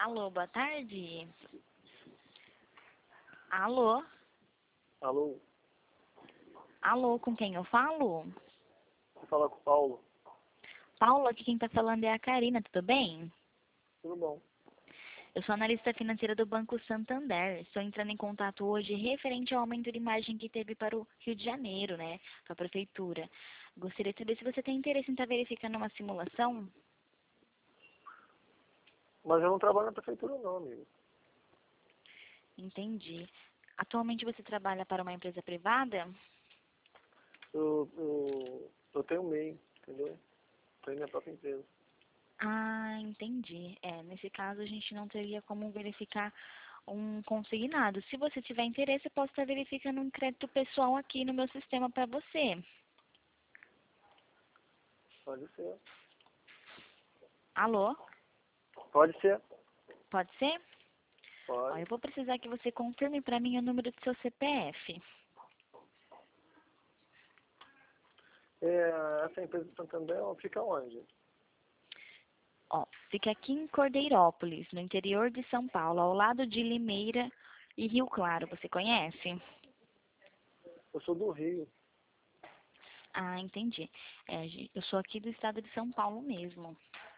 Alô, boa tarde. Alô? Alô, Alô, com quem eu falo? vou falar com o Paulo. Paulo, aqui quem tá falando é a Karina, tudo bem? Tudo bom? Eu sou analista financeira do Banco Santander. Estou entrando em contato hoje referente ao aumento de margem que teve para o Rio de Janeiro, né? Para a prefeitura. Gostaria de saber se você tem interesse em estar verificando uma simulação. Mas eu não trabalho na prefeitura não, amigo. Entendi. Atualmente você trabalha para uma empresa privada? Eu tenho MEI, entendeu? Tenho minha própria empresa. Ah, entendi. Nesse caso a gente não teria como verificar um consignado. Se você tiver interesse, eu posso estar verificando um crédito pessoal aqui no meu sistema para você. Pode ser. Alô? Pode ser? Pode ser? Ó, Pode. eu vou precisar que você confirme para mim o número do seu CPF. Essa empresa de Santander fica onde? Ó, fica aqui em Cordeirópolis, no interior de São Paulo, ao lado de Limeira e Rio Claro. Você conhece? Eu sou do Rio. Ah, entendi. Eu sou aqui do estado de São Paulo mesmo.